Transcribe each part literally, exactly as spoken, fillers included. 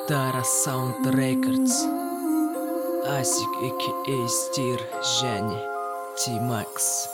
Dara Sound Records, Asik aka Stир және T-Max.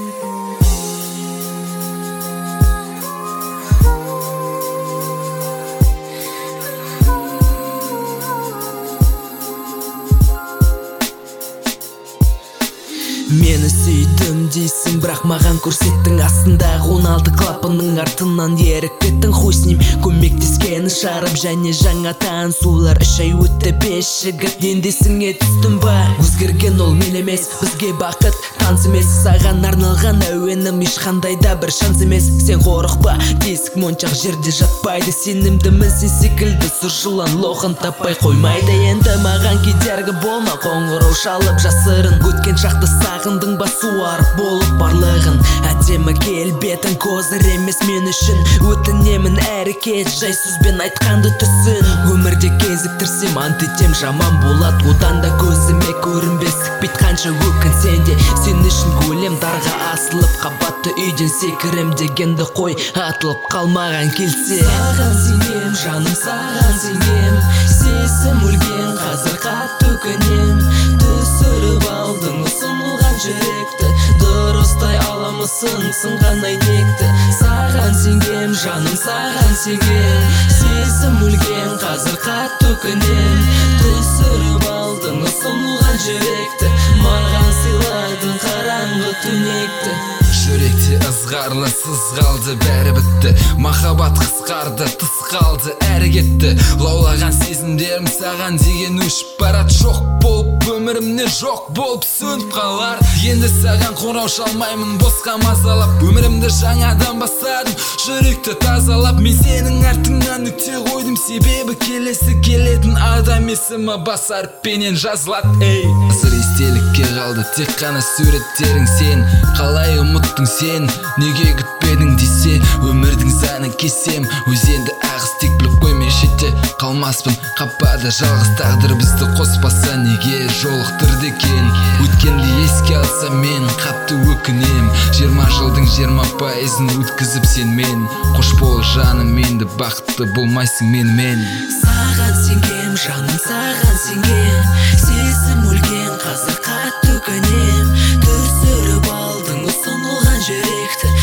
Мені сүйдім дейсің, бірақ маған көрсеттің астындағы он алты клапанның артынан ерік кеттің. Хусним көмектескені шарап және жаңа танысулар. Үш ай өтті, бес жігіт ендесіңе түстім ба? Өзгерген ол мен емес, бізге бақыт таныс емес. Саған арналған әуенім ешқандай да бір шанс емес. Сен қорықпа, тесік моншақ жерде жатпайды. Сенімдімін сен секілді сұр жылан лоқын таппай қоймайды. Енді маған кедергі болма, қоңырау шалып жасырын. Өткен шақты сағындың ба суарып болып барлығын. Әдемі келбетің көзір емес мен үшін. Өтінемін әрекет, жай сөзбен айтқанды түсін. Өмірде кезіктірсем ант етем жаман болат. Одан да көзіме көрінбестік бит қанша өкінсен де. Сен үшін өлем дарға асылып, қабатты үйден секірем дегенді қой, атылып қалмаған келсе. Саған сенем, жаным саған сенем. Сезім өлген, қазір қатты өкінем. Түсіріп алдың ұсынылған жүректі, дұрыстай аламысың сынған әйнекті. Саған сенгем, жаным саған сенгем. Сезім өлген, қазір қатты өкінем. Түсіріп алдың ұсынылған жүректі, маған сыйладың қараңғы түнекті. Жүректе ызғарлы сыз қалды, бәрі бітті. Махаббат қысқарды, тыс қалды, әрі кетті. Лаулаған сезімдерім саған деген өшіп барат. Жоқ болып өмірімне жоқ болып сөніп қалар. Енді саған қоңырау шалмаймын, босқа мазалап. Өмірімді жаңадан бастадым, жүректі тазалап. Мен сенің артыңнан нүкте қойдым, себебі келесі келетін адам есімі бас әріппенен жазылады. Ей, сыр естелікке қалды, тек қана суреттерің. Сен қалай ұмыттың сен, неге күтпедің десе. Өмірдің заңын кесем, өзенді ағыс тек біліп қоймай шетте қалмаспын. Қапада жалғыз тағдыр бізді қоспаса, неге жолықтырды екен. Өткенді еске алса мен қатты өкінем. Жиырма жылдың жиырма пайызын өткізіп сен мен. Қош бол жаным, енді бақытты болмайсың менімен. Саған сенгем, жаным саған сенгем. Сезім өлген, қазір қатты өкінем. Түсіріп алдың ұсынылған жүректі,